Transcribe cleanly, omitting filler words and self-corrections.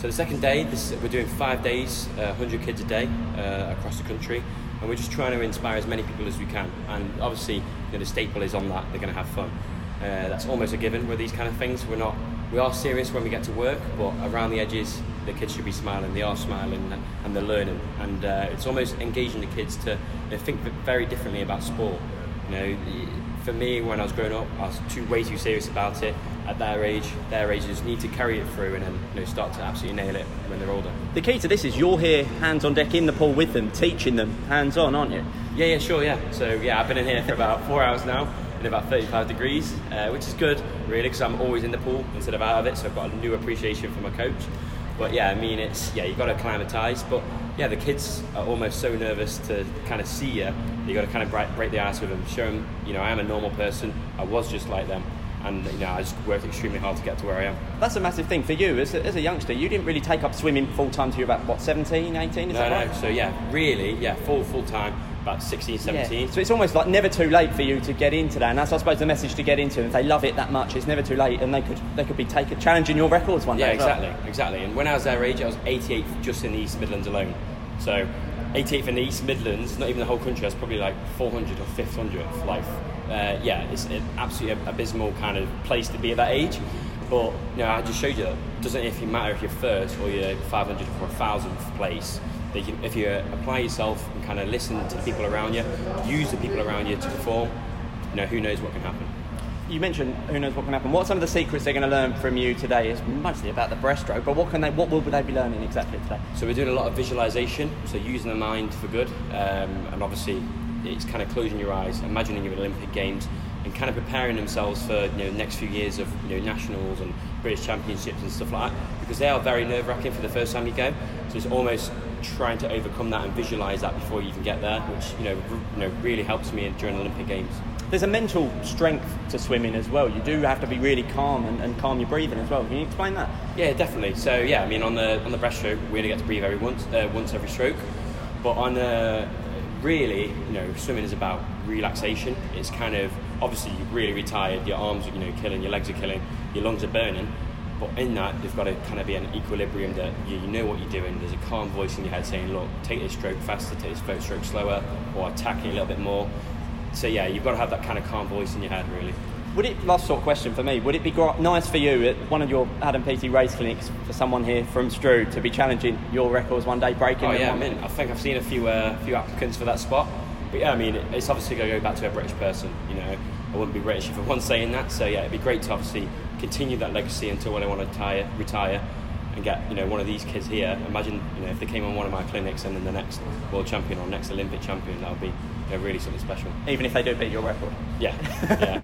So the second day, we're doing 5 days, 100 kids a day across the country, and we're just trying to inspire as many people as we can. And obviously, the staple is on that they're going to have fun. That's almost a given with these kind of things. We are serious when we get to work, but around the edges, the kids should be smiling. They are smiling and they're learning, and it's almost engaging the kids to think very differently about sport. For me, when I was growing up, I was way too serious about it. At their age, they just need to carry it through and then start to absolutely nail it when they're older. The key to this is you're here, hands on deck in the pool with them, teaching them hands on, aren't you? Yeah, sure, yeah. So yeah, I've been in here for about 4 hours now, in about 35 degrees, which is good, really, because I'm always in the pool instead of out of it, so I've got a new appreciation for my coach. But yeah, I mean, you've got to acclimatise, but yeah, the kids are almost so nervous to kind of see you. You've got to kind of break the ice with them, show them, I am a normal person, I was just like them. And I just worked extremely hard to get to where I am. That's a massive thing for you as a youngster. You didn't really take up swimming full time till you were about 17, 18? Is that right? No. So yeah, really, full time, about 16, 17. Yeah. So it's almost like never too late for you to get into that, and that's, I suppose, the message to get into. If they love it that much, it's never too late, and they could be challenging your records one day. Yeah, exactly. And when I was their age, I was 88th just in the East Midlands alone. So 88th in the East Midlands, not even the whole country. I was probably like 400 or 500th. It's an absolutely abysmal kind of place to be at that age. But I just showed you that it doesn't even matter if you're first or you're 500th or 1,000th place. If you apply yourself and kind of listen to the people around you, use the people around you to perform, who knows what can happen. You mentioned who knows what can happen. What are some of the secrets they're going to learn from you today? It's mostly about the breaststroke, but what will they be learning exactly today? So we're doing a lot of visualisation, so using the mind for good, and obviously it's kind of closing your eyes, imagining you're at Olympic Games, and kind of preparing themselves for the next few years of nationals and British Championships and stuff like that, because they are very nerve-wracking for the first time you go. So it's almost trying to overcome that and visualise that before you even get there, which really helps me during Olympic Games. There's a mental strength to swimming as well. You do have to be really calm and calm your breathing as well. Can you explain that? Yeah, definitely. So yeah, I mean, on the breaststroke, we only get to breathe once every stroke. But on really, swimming is about relaxation. It's kind of, obviously you're really retired, your arms are killing, your legs are killing, your lungs are burning. But in that, you've got to kind of be in an equilibrium that you know what you're doing. There's a calm voice in your head saying, look, take this stroke faster, take this stroke slower, or attack it a little bit more. So yeah, you've got to have that kind of calm voice in your head, really. Last sort of question for me, would it be nice for you at one of your Adam Peaty race clinics for someone here from Stroud to be challenging your records one day, breaking them? Oh yeah, I think I've seen a few applicants for that spot. But yeah, I mean, it's obviously going to go back to a British person. I wouldn't be British if I wasn't saying that. So yeah, it'd be great to obviously continue that legacy until when I want to retire and get one of these kids here. Imagine if they came on one of my clinics and then the next world champion or next Olympic champion, that would be really something special. Even if they do beat your record. Yeah.